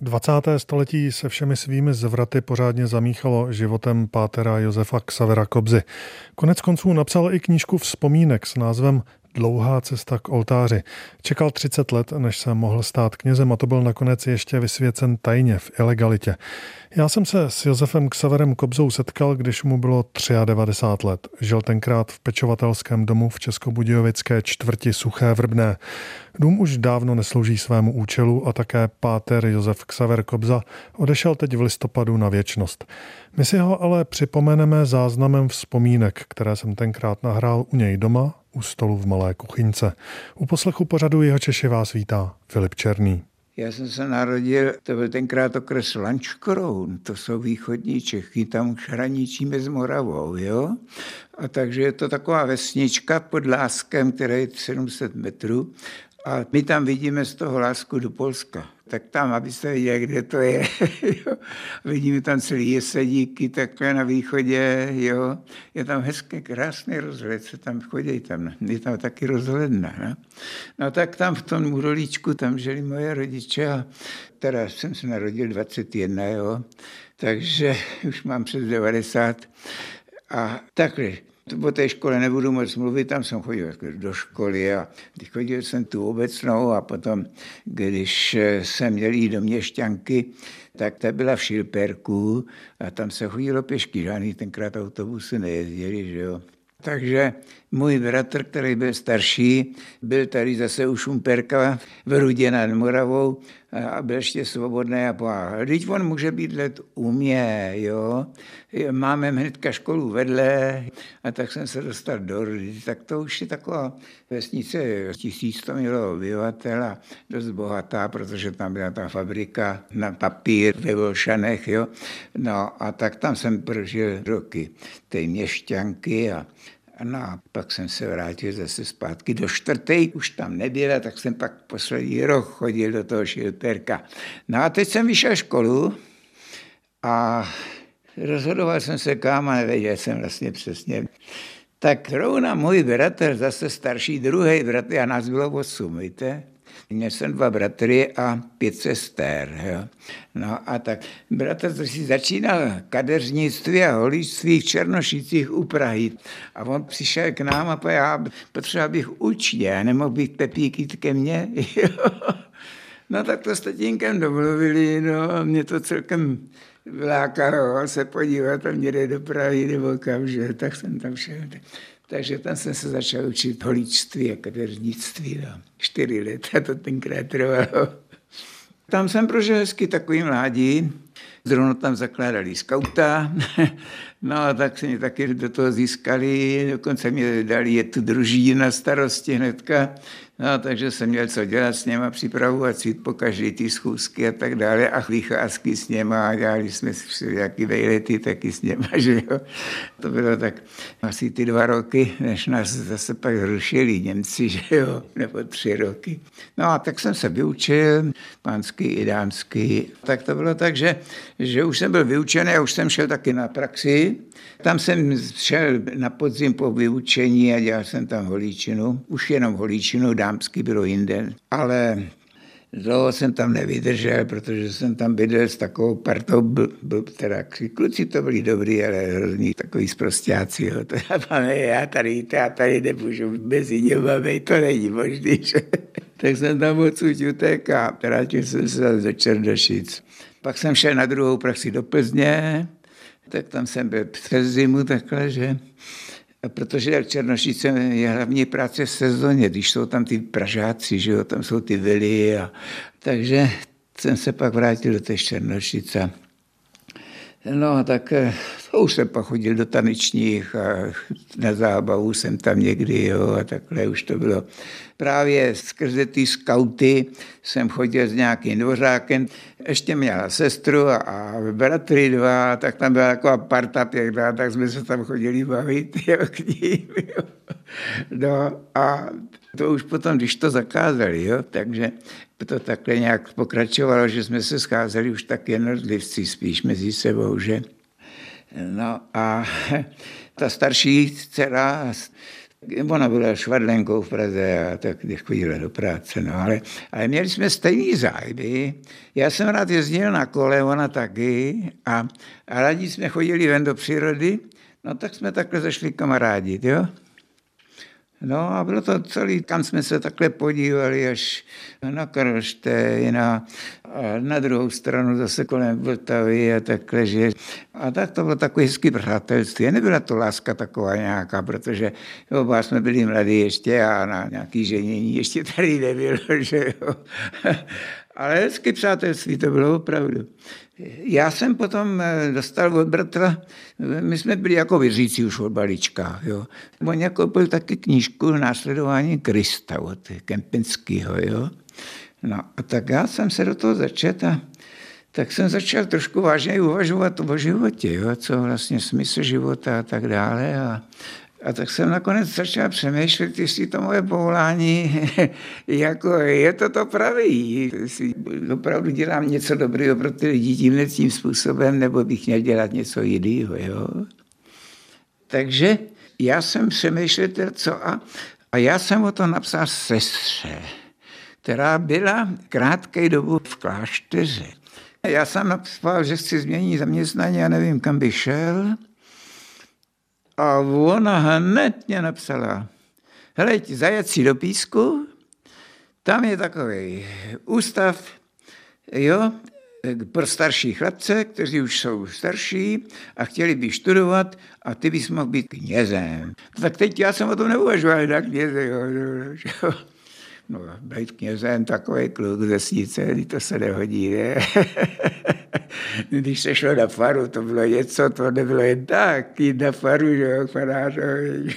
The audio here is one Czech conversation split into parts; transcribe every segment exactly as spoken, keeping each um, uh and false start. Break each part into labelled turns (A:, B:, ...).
A: dvacáté století se všemi svými zvraty pořádně zamíchalo životem pátera Josefa Xavera Kobzy. Konec konců napsal i knížku vzpomínek s názvem Dlouhá cesta k oltáři. Čekal třicet let, než se mohl stát knězem, a to byl nakonec ještě vysvěcen tajně v ilegalitě. Já jsem se s Josefem Xaverem Kobzou setkal, když mu bylo devadesát tři let. Žil tenkrát v pečovatelském domu v českobudějovické čtvrti Suché Vrbné. Dům už dávno neslouží svému účelu a také páter Josef Xaver Kobza odešel teď v listopadu na věčnost. My si ho ale připomeneme záznamem vzpomínek, které jsem tenkrát nahrál u něj doma, u stolu v malé kuchyňce. U poslechu pořadu Jihočeši vás vítá Filip Černý.
B: Já jsem se narodil, to byl tenkrát okres Lanškroun, to jsou východní Čechy, tam už hraničíme s Moravou, jo? A takže je to taková vesnička pod Láskem, která je sedm set metrů, a my tam vidíme z toho Lásku do Polska. Tak tam, abyste viděli, kde to je. Vidíme tam celý Jesedíky, takhle na východě, jo. Je tam hezký, krásný rozhled, se tam chodí tam. Je tam taky rozhledna, no. No tak tam v tom Murolíčku, tam žili moje rodiče, a teda jsem se narodil dvacet jedna, jo. Takže už mám přes devadesát. A takhle. O té škole nebudu moc mluvit, tam jsem chodil do školy a chodil jsem tu obecnou a potom, když jsem měl jít do Měšťanky, tak ta byla v Šilperku a tam se chodilo pěšky, žádný tenkrát autobusy nejezdili, že jo. Takže můj bratr, který byl starší, byl tady zase u Šumperka v Rudě nad Moravou a byl ještě svobodný a pomáhal. Vždyť on může být let u mě, jo. Máme hnedka školu vedle a tak jsem se dostal do Rudy. Tak to už je taková vesnice, tisíc to mělo obyvatel a dost bohatá, protože tam byla ta fabrika na papír ve Volšanech, jo. No a tak tam jsem prožil roky té Měšťanky a no a pak jsem se vrátil zase zpátky do čtvrtej, už tam nebyla, tak jsem pak poslední rok chodil do toho Šilperka. No a teď jsem vyšel školu a rozhodoval jsem se kam a nevěděl jsem vlastně přesně. Tak zrovna můj bratr, zase starší, druhý bratr, a nás bylo osm, víte? Měl jsem dva bratry a pět sester. Jo. No a tak bratr to si začínal kadeřnictví a holířství v Černošicích u Prahy. A on přišel k nám a povedal, já potřeboval bych učně, a nemohl bych Pepík jít ke mně. Jo. No tak to s tatínkem domluvili, no a mě to celkem vlákalo se podívat a mě jde do Prahy nebo kam, že tak jsem tam šel. Takže tam jsem se začal učit holíčství a kadeřnictví. No. Čtyři leta to tenkrát trvalo. Tam jsem prožil hezky takový mládí. Zrovna tam zakládali skauta. No a tak se mě taky do toho získali. Dokonce mě dali je tu družín na starosti hnedka. No, takže jsem měl co dělat s něma, připravovat cít po každé ty schůzky a tak dále a vycházky s něma a dělali jsme si všelijaký vejlety taky s něma, že jo. To bylo tak asi ty dva roky, než nás zase pak zrušili Němci, že jo, nebo tři roky. No a tak jsem se vyučil, pánský i dámský. Tak to bylo tak, že, že už jsem byl vyučený a už jsem šel taky na praxi. Tam jsem šel na podzim po vyučení a dělal jsem tam holíčinu, už jenom holíčinu, dámský bylo jinde, ale dlouho jsem tam nevydržel, protože jsem tam bydlel s takovou partou, byl, byl teda kluci to byli dobrý, ale hrozný takový sprosťáci, jo. To já, pane, já tady, já tady nemůžu mezi něma, to není možný, že? Tak jsem tam odsud utek a vrátil jsem se do Černošic. Pak jsem šel na druhou praxi do Plzně, tak tam jsem byl přes zimu takhle, že? A protože Černošice je hlavně práce v sezóně, když jsou tam ty Pražáci, že jo, tam jsou ty vily. A, takže jsem se pak vrátil do té Černošice. No tak to už jsem pak chodil do tanečních a na zábavu jsem tam někdy, jo, a takhle už to bylo. Právě skrze ty skauty jsem chodil s nějakým dvořákem, ještě měla sestru a, a bratry dva, tak tam byla taková parta pěkná, tak jsme se tam chodili bavit, jo, k ním, jo. No a to už potom, když to zakázali, jo, takže to takhle nějak pokračovalo, že jsme se scházeli už tak jednotlivci spíš mezi sebou, že. No a ta starší dcera Ona byla švadlenkou v Praze a tak chodila do práce, no, ale, ale měli jsme stejný zájmy. Já jsem rád jezdil na kole, ona taky a, a rádi jsme chodili ven do přírody, no tak jsme takhle zašli kamarádit, jo. No a bylo to celý, kam jsme se takhle podívali až na Karlštejn a na druhou stranu zase kolem Vltavy a takhle, že a tak to bylo takové hezké přátelství. Nebyla to láska taková nějaká, protože oba jsme byli mladí ještě a na nějaký ženění ještě tady nebylo, že jo. Ale hezké přátelství to bylo opravdu. Já jsem potom dostal od bratra, my jsme byli jako věřící už od malička, jo. On jako byl taky knížku Následování Krista od Kempinského, jo. No a tak já jsem se do toho začet a tak jsem začal trošku vážně uvažovat o životě, jo, co vlastně smysl života a tak dále a A tak jsem nakonec začal přemýšlet, jestli to moje povolání, jako je to to pravý, jestli opravdu dělám něco dobrého pro ty lidi tímhle tím způsobem, nebo bych měl dělat něco jiného, jo. Takže já jsem přemýšlel, co a, a já jsem o to napsal sestře, která byla krátkou dobu v klášteře. Já jsem napsal, že chci změnit zaměstnání a nevím, kam bych šel. A ona hned mě napsala, hleď, zajet si do Písku, tam je takový ústav, jo, pro starší chlapce, kteří už jsou starší a chtěli by studovat a ty bys mohl být knězem. Tak teď já jsem o tom neuvažoval na kněze, jo, jo. No, být knězem, takový kluk ze vesnice, to se nehodí, ne? Když se šlo na faru, to bylo něco, to nebylo jen tak, jít na faru, že jo, farářovi.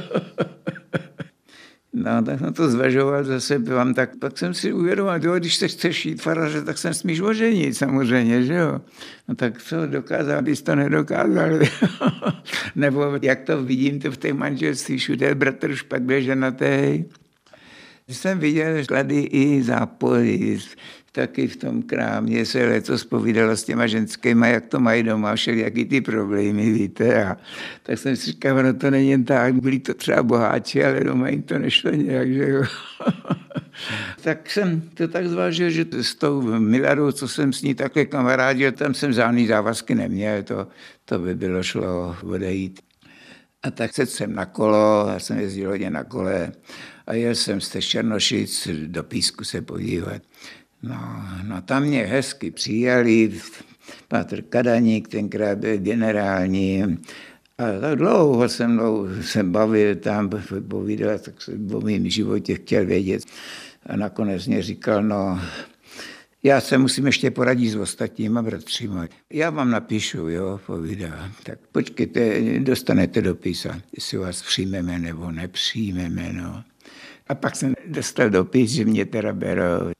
B: No, tak jsem to zvažoval zase, vám tak, pak jsem si uvědomil, jo, když se chceš jít faráře, tak jsem smíš oženit, samozřejmě, že jo. No tak co, dokázal, bys to nedokázal, nebo jak to vidím, to v té manželství, všude bratr už pak byl ženatý. Jsem viděl klady i zápory, taky v tom krámě se letos povídala s těma ženskýma, jak to mají doma, všelijaký ty problémy, víte. A tak jsem si říkal, no to není jen tak, byli to třeba boháči, ale doma jim to nešlo nějak, že jo. Tak jsem to tak zvážil, že s tou Miladou, co jsem s ní takhle kamarádil, tam jsem žádný závazky neměl, to, to by bylo šlo odejít. A tak sedl jsem na kolo, já jsem jezdil hodně na kole a jel jsem z Černošic do Písku se podívat. No, no tam mě hezky přijali, Pátr Kadaník tenkrát byl generální a tak dlouho se mnou se bavil tam, povídal, tak jsem o mým životě chtěl vědět. A nakonec mě říkal, no, já se musím ještě poradit s ostatníma bratříma. Já vám napíšu, jo, povídá. Tak počkejte, dostanete dopis, jestli vás přijmeme nebo nepřijmeme, no. A pak jsem dostal dopis, že mě teda berou.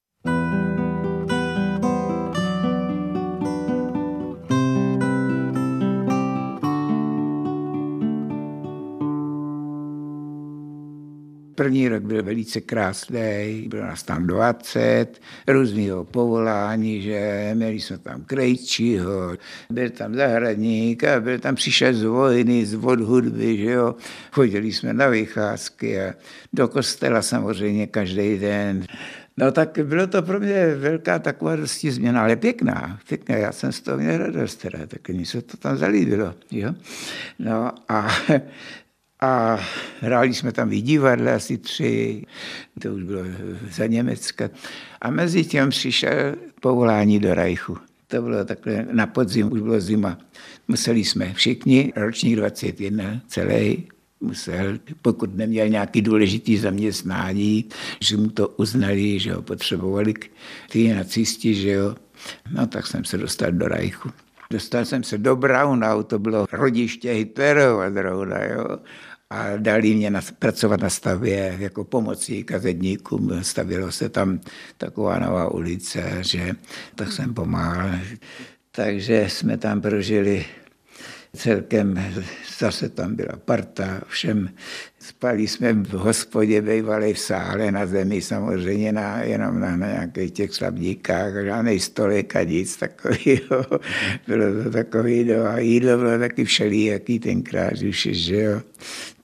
B: První rok byl velice krásný, bylo nás tam dvacet, různýho povolání, že měli jsme tam krejčího, byl tam zahradník a byl tam přišel z vojny, z od hudby, že jo. Chodili jsme na vycházky a do kostela samozřejmě každý den. No tak bylo to pro mě velká taková dosti změna, ale pěkná, pěkná, já jsem z toho měl radost teda, tak mi se to tam zalíbilo, jo. No a A hráli jsme tam i divadle, asi tři, to už bylo za Německa. A mezi tím přišel povolání do Reichu. To bylo takhle, na podzim už bylo zima. Museli jsme všichni, ročník dvacet jedna, celý, musel, pokud neměl nějaký důležitý zaměstnání, že mu to uznali, že ho potřebovali ty nacisti, že jo. No tak jsem se dostal do Reichu. Dostal jsem se do Braunau, to bylo rodiště Hitlerova zrovna, jo. A dali mě na, pracovat na stavě jako pomocník kazetníkům. Stavilo se tam taková nová ulice, že tak jsem pomáhal. Takže jsme tam prožili celkem, zase tam byla parta, všem spali jsme v hospodě, bývali v sále na zemi, samozřejmě na, jenom na, na nějakých těch slabníkách, žádnej stolek a nic takového. Bylo to takový, no, a jídlo bylo taky všelijaký tenkrát už, že jo.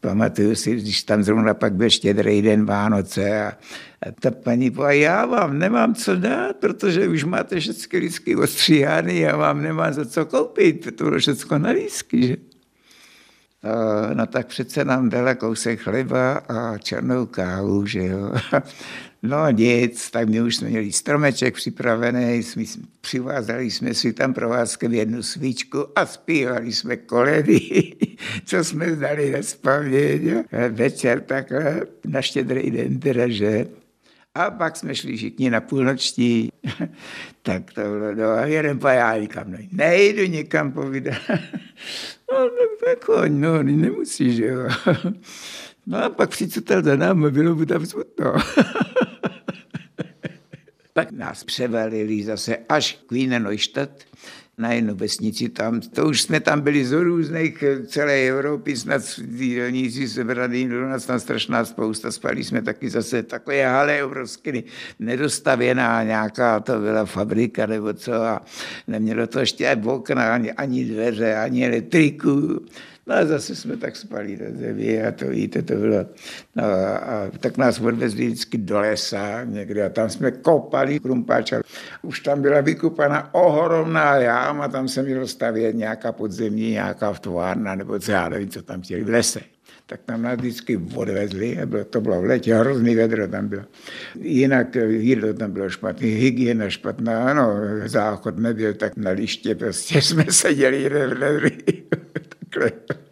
B: Pamatuju si, když tam zrovna pak byl Štědrý den, Vánoce a, a ta paní povedala, já vám nemám co dát, protože už máte všechny lístky ostříhány, já vám nemám za co koupit, to bylo všechno na lístky, že? No tak přece nám dala kousek chleba a černou kávu, že jo. No nic, tak my už jsme měli stromeček připravený, jsme, přivázali jsme si tam provázkem jednu svíčku a zpívali jsme koledy, co jsme znali nezpaměť. Večer takhle na Štědrý den teda, že. A pak jsme šli všichni na půlnoční, tak to bylo, no a jeden pán říkám, no, nejdu nikam povídat. No tak, tak hoň, no, nemusíš, jo. No a pak přicutal za námi, bylo mu tam smutno. Tak nás převalili zase až k Wiener Neustadt, na jednu vesnici tam, to už jsme tam byli z různých celé Evropy, snad dílníci sebrali, do nás tam strašná spousta, spali jsme taky zase takové hale obrovské, nedostavěná nějaká, to byla fabrika nebo co a nemělo to ještě okna, ani, ani dveře, ani elektriku. No a zase jsme tak spali na zemi a to víte, to bylo. No a, a tak nás odvezli vždycky do lesa někde a tam jsme kopali krumpáča. Už tam byla vykupaná ohromná jáma, tam se mělo stavět nějaká podzemní, nějaká vtovárna nebo co, já nevím, co tam chtěli v lese. Tak tam nás vždycky odvezli a bylo, to bylo v letě, hrozný vedro tam bylo. Jinak jídlo tam bylo špatné, hygiena špatná, no záchod nebyl, tak na liště prostě jsme seděli takhle.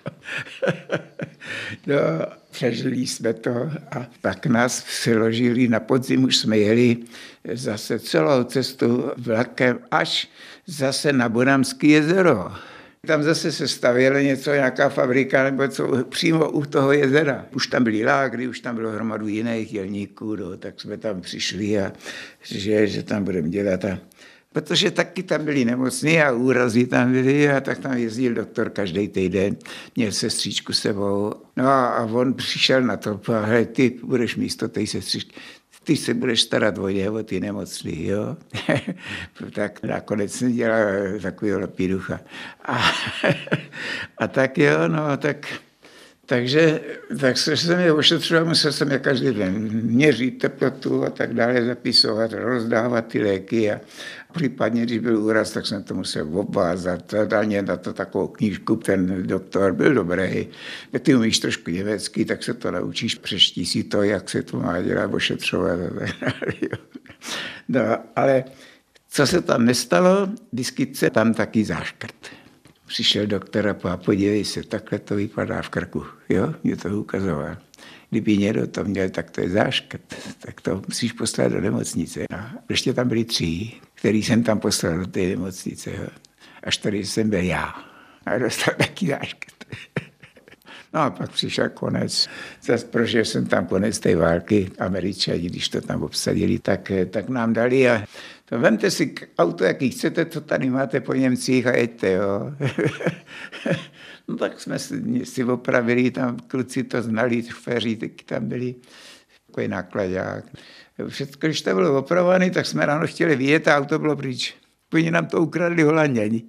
B: No, přežili jsme to a pak nás přeložili, na podzim už jsme jeli zase celou cestu vlakem až zase na Bonamské jezero. Tam zase se stavělo něco, nějaká fabrika nebo co, přímo u toho jezera. Už tam byly lágry, už tam bylo hromadu jiných dělníků, no, tak jsme tam přišli a že, že tam budeme dělat. A protože taky tam byli nemocní a úrazy tam byly a tak tam jezdil doktor každý týden, měl sestřičku sebou. No a on přišel na to, hele, ty budeš místo té sestřičky, ty se budeš starat o ně, o ty nemocný, jo. Tak nakonec jsem dělal takového lepíducha. A, a tak jo, no tak... Takže tak jsem je ošetřoval, musel jsem je každý den měřit teplotu a tak dále, zapisovat, rozdávat ty léky a případně, když byl úraz, tak jsem to musel obvázat. Dal mě na to takovou knížku, ten doktor byl dobrý. Ty umíš trošku německy, tak se to naučíš, přečti si to, jak se to má dělat, ošetřovat. No, ale co se tam nestalo, vyskytl tam taky záškrt. Přišel doktor a podívej se, takhle to vypadá v krku, jo, mě to ukazoval. Kdyby někdo to měl, tak to je záškrt, tak to musíš poslat do nemocnice. No. Ještě tam byli tři, který jsem tam poslal do té nemocnice, jo. Až tady jsem byl já a dostal taky záškrt. No a pak přišel konec. Zase prožil jsem tam konec té války. Američani, když to tam obsadili, tak, tak nám dali a to vemte si auto, jaký chcete, to tady máte po Němcích a jeďte, jo. No tak jsme si, si opravili, tam kluci to znali, šoféři taky tam byli, takový nákladák. Všechno, když to bylo opravované, tak jsme ráno chtěli vyjet a auto bylo pryč. Oni nám to ukradli Holanděni.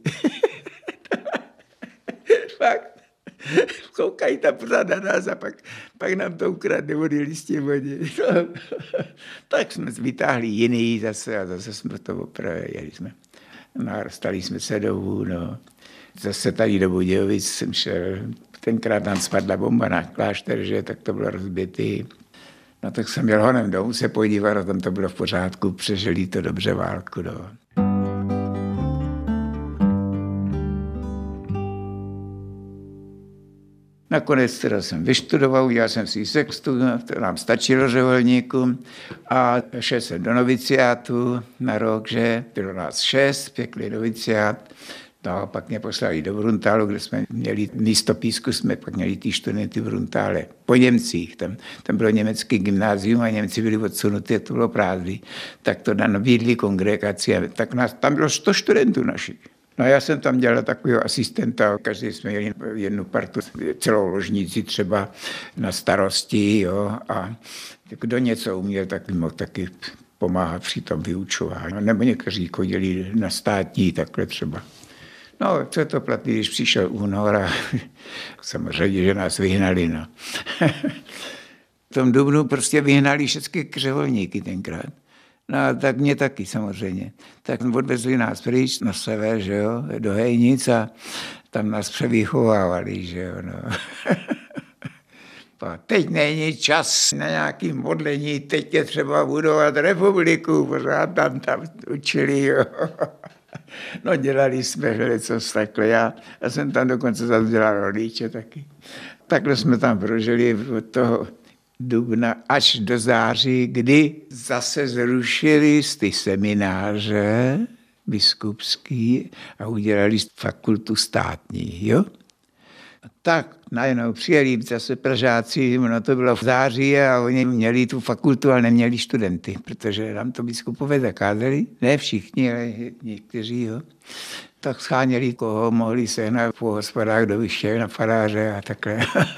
B: Fakt. Koukají tam pořád na nás a pak, pak nám to ukradli, odjeli s tím vodě. No. Tak jsme vytáhli jiný zase a zase jsme to opravili. Jeli jsme. No a dostali jsme se domů. No. Zase tady do Budějovic jsem šel. Tenkrát tam spadla bomba na klášter, že, tak to bylo rozbitý. No tak jsem jel honem domů se podívat a tam to bylo v pořádku. Přežili to dobře válku. No. Nakonec teda jsem vyštudoval, udělal jsem si sextu, to nám stačilo řeholníkům a šel jsem do noviciátu na rok, že bylo nás šest, pěkný noviciát. No a pak mě poslali do Bruntálu, kde jsme měli místo písku, jsme pak měli ty studenty v Bruntále. Po Němcích, tam, tam bylo německé gymnázium a Němci byli odsunuty, to bylo prázdný. Tak to nabídli kongregaci a tak nás, tam bylo sto studentů našich. No já jsem tam dělal takového asistenta, každý jsme měli jednu partu, celou ložnici třeba na starosti, jo, a kdo něco uměl, tak mohl taky pomáhat při tom vyučování. Nebo někteří chodili na státní, takhle třeba. No, co to platí, když přišel únor a samozřejmě, že nás vyhnali, no. V tom dubnu prostě vyhnali všechny křeholníky tenkrát. No a tak mě taky samozřejmě. Tak odvezli nás pryč na sever, že jo, do Hejnic a tam nás převýchovávali, že jo, no. Teď není čas na nějaký modlení, teď je třeba budovat republiku, pořád tam, tam učili, jo. No dělali jsme co takhle, já, já jsem tam dokonce zase dělal rodiče taky. Takhle jsme tam prožili od toho dubna až do září, kdy zase zrušili z ty semináře biskupský a udělali fakultu státní, jo. Tak najednou přijeli zase Pražáci, no to bylo v září a oni měli tu fakultu, ale neměli studenty, protože nám to biskupové zakázali, ne všichni, ale někteří, jo. Tak scháněli, koho mohli sehnat po hospodách do vyššího na faráře a takhle.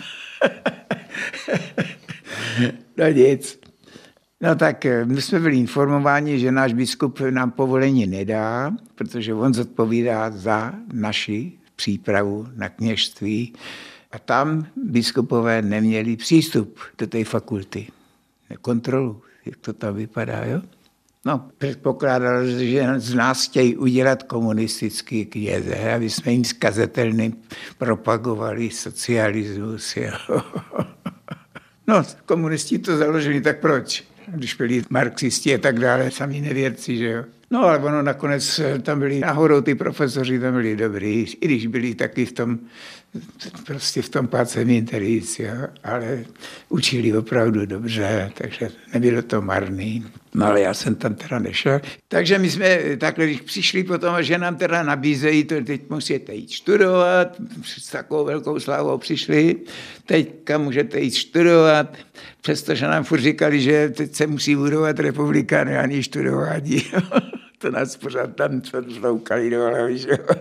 B: No nic. No tak my jsme byli informováni, že náš biskup nám povolení nedá, protože on zodpovídá za naši přípravu na kněžství a tam biskupové neměli přístup do té fakulty. Kontrolu, jak to tam vypadá, jo? No, předpokládal, že z nás chtějí udělat komunistický kněze, aby jsme jim zkazatelně propagovali socialismus, jo? No, komunisti to založili, tak proč? Když byli marxisti a tak dále, sami nevěrci, že jo. No, ale ono nakonec tam byli náhodou ty profesoři, tam byli dobrý, i když byli taky v tom, prostě v tom pácem interic, jo, ale učili opravdu dobře, takže nebylo to marný. No, ale já jsem tam teda nešel. Takže my jsme takhle, když přišli potom, že nám teda nabízejí, to teď musíte jít studovat, s takovou velkou slávou přišli, teďka můžete jít studovat, přestože nám furt říkali, že teď se musí budovat republika, ne ani studování. To nás pořád tam zloukali do hlavy, že jo.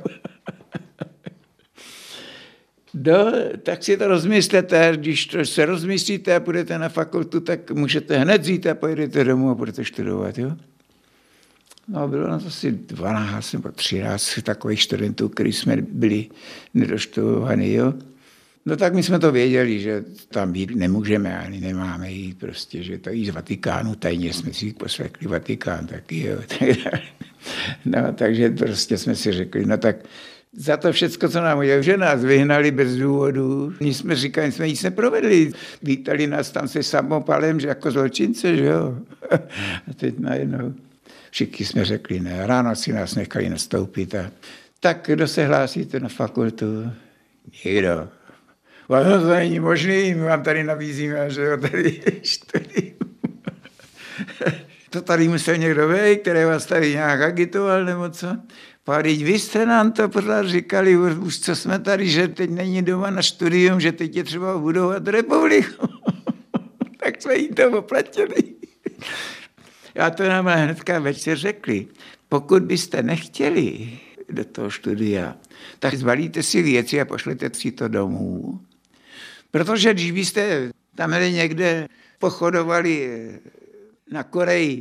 B: No, tak si to rozmyslete, když to se rozmyslíte a půjdete na fakultu, tak můžete hned zít a pojedete domů a budete studovat, jo. No, bylo nás asi dvanáct nebo třináct takových studentů, kteří jsme byli nedoštudovaní, jo. No tak my jsme to věděli, že tam být nemůžeme, ani nemáme jít prostě, že to jí z Vatikánu, tajně jsme si poslechli Vatikán taky, jo. No, takže prostě jsme si řekli, no tak za to všecko, co nám udělali, že nás vyhnali bez důvodu. Nic jsme říkali, jsme nic neprovedli. Vítali nás tam se samopalem, že jako zločince, že jo. A teď najednou všichni jsme řekli ne. Ráno si nás nechali nastoupit a tak kdo se hlásíte na fakultu? Nikdo. No to není možný, my vám tady nabízíme, že jo, tady studium. To tady musel někdo vejít, který vás tady nějak agitoval, nebo co? Pádiť, vy jste nám to pořád říkali, už co jsme tady, že teď není doma na studium, že teď je třeba budovat republiku. Tak jsme jim to oplatili. Já to nám hnedka večer řekli. Pokud byste nechtěli do toho studia, tak zbalíte si věci a pošlete si to domů. Protože když byste tam někde pochodovali na Koreji